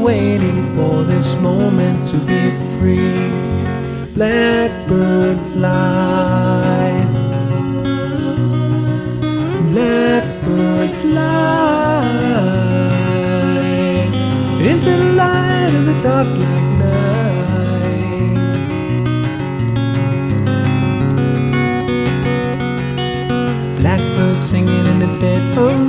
been waiting for this moment to be free. Blackbird fly, blackbird fly into the light of the dark like night. Blackbird singing in the dead of